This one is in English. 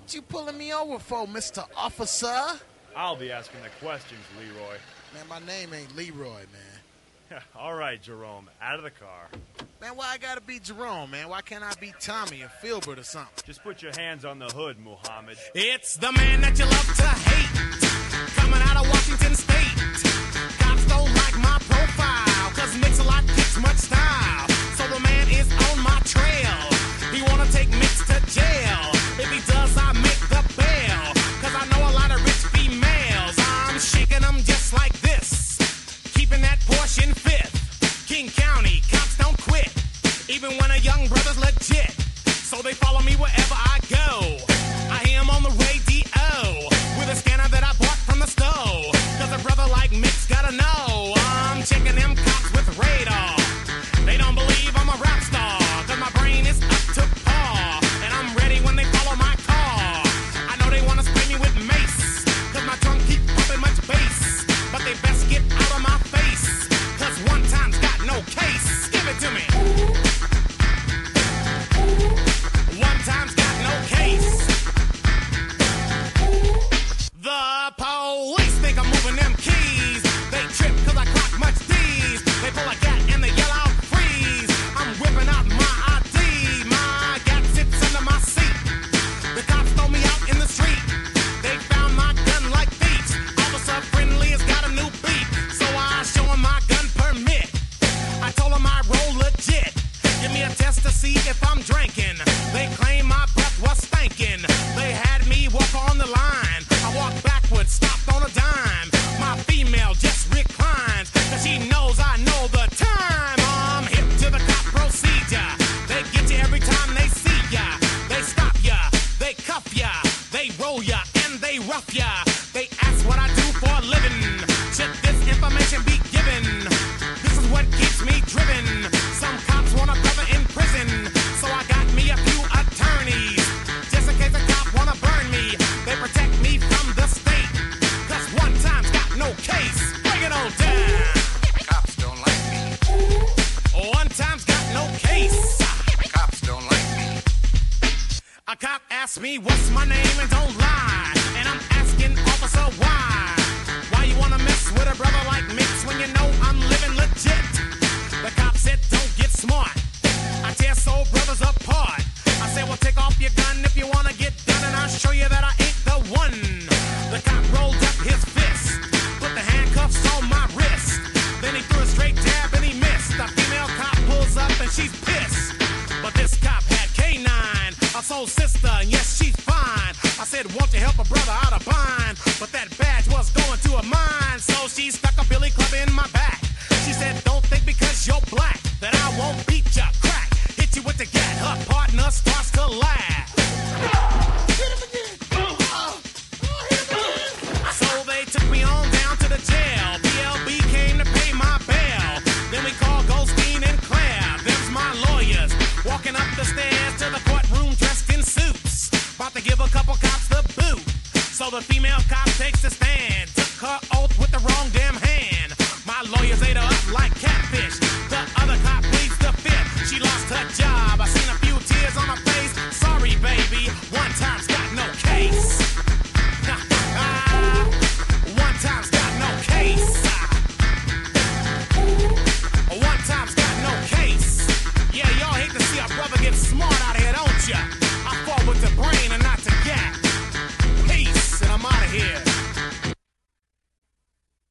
What you pulling me over for, Mr. Officer? I'll be asking the questions, Leroy. Man, my name ain't Leroy, man. All right, Jerome, out of the car. Man, why I gotta be Jerome, man? Why can't I be Tommy or Filbert or something? Just put your hands on the hood, Muhammad. It's the man that you love to hate, coming out of Washington State. Cops don't like my profile, cause Mix-a-Lot kicks much style. So the man is on my trail. He wanna take Mix to jail. If he does, I make the bail. Cause I know a lot of rich females. I'm shaking them just like this, keeping that Porsche in fifth. King County, cops don't quit, even when a young brother's legit. So they follow me wherever I go. I hear him on the radio with a scanner that I bought from the store. Cause a brother like Mix gotta know I'm checking them cops with radar. They don't believe I'm a rap star, cause my brain is up to par. And I'm ready when they follow my car. I know they wanna spray me with mace, cause my trunk keep pumping much bass. But they best get out of my face, cause one time's got no case. Give it to me. One time's got no case. The police think I'm moving them keys. They trip cause I clock much D's. They pull a gat and they yell out freeze. I'm whipping out my ID. My gat sits under my seat. The cops throw me out in the street. They found my gun like thieves. Officer Friendly has got a new beat, so I show him my gun permit. I told him I roll legit. Give me a test to see if I'm drinking. They claim my breath was stinking. They had me walk on the line. I walked backwards, stopped on a dime. My female just reclines, cause she knows I know the time. I'm hip to the cop procedure. They get you every time they see ya. They stop ya, they cuff ya, they roll ya, and they rough ya. They ask what I do for a living. Should this information be given? This is what keeps me driven. Some cops want a brother in prison, so I got me a few attorneys. Just in case a cop wanna burn me, they protect me from the state. Cause one time's got no case. Bring it on down. Cops don't like me. One time's got no case. Cops don't like me. A cop asks me what's my name and don't lie. And I'm asking officer why. Why you wanna mess with a brother like Mix when you know I'm living legit? The cop said don't get smart. I tear soul brothers apart. I said well take off your gun if you wanna get done, and I'll show you that I ain't the one. The cop rolled up his fist, put the handcuffs on my wrist. Then he threw a straight jab and he missed. The female cop pulls up and she's pissed. But this cop had K9, a soul sister, and yes, she's fine. I said, won't you help a brother out of bind? But that badge was going to a mine, so she stuck a billy club in my back. She said, don't think because you're black that I won't beat ya, crack. Hit you with the gat, her partner starts to laugh. Hit him again! Hit him again! So they took me on down to the jail. BLB came to pay my bail. Then we called Goldstein and Claire. Them's my lawyers, walking up the stairs to the courtroom dressed in suits, about to give a couple cops the boot. So the female cop takes a stand, took her oath with the wrong damn hand. My lawyers ate her up like catfish. The other cop pleads the fifth. She lost her job. I seen a few tears on her face. Sorry, baby, one time's got no case. One time's got no case. One time's got no case. Yeah, y'all hate to see a brother get smart out here, don't ya?